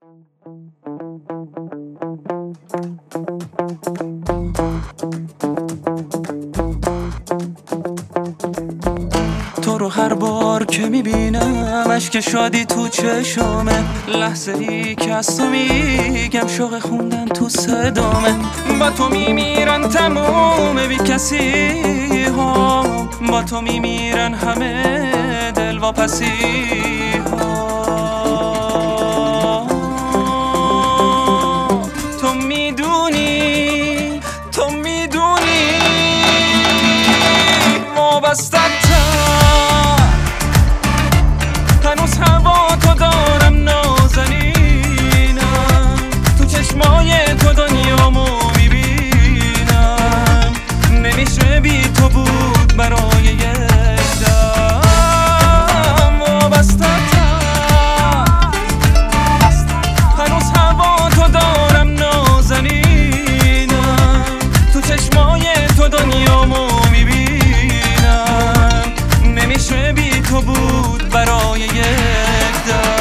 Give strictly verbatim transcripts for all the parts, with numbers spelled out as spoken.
تو رو هر بار که میبینم اشک شادی تو چشمه، لحظه ای که از تو میگم شوق خوندن تو صدامه. با تو میمیرن تموم بی کسی ها، با تو میمیرن همه دلواپسی ها. تو میدونی تو میدونی وابستم، هنوز هوا تو دارم نازنینم، تو چشمای تو دنیامو میبینم، نمیشه بی تو بود برای یک دم. وابسته‌تم، هنوز هوا تو دارم نازنینم، تو چشمای تو دنیامو میبینم، نمیشه بی تو بود برای یک دم.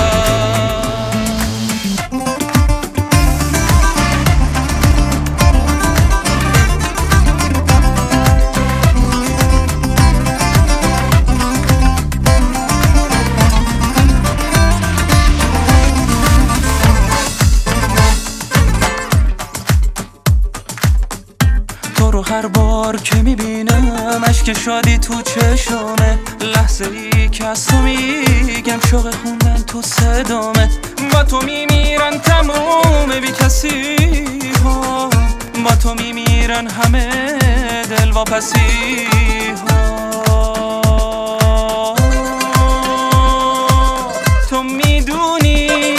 تو رو هر بار که میبینم اشک شادی تو چشمه، لحظه ای که از تو میگم شوق خوندن تو صدامه. با تو میمیرن تموم بی کسی ها، با تو میمیرن همه دلواپسی ها. تو میدونی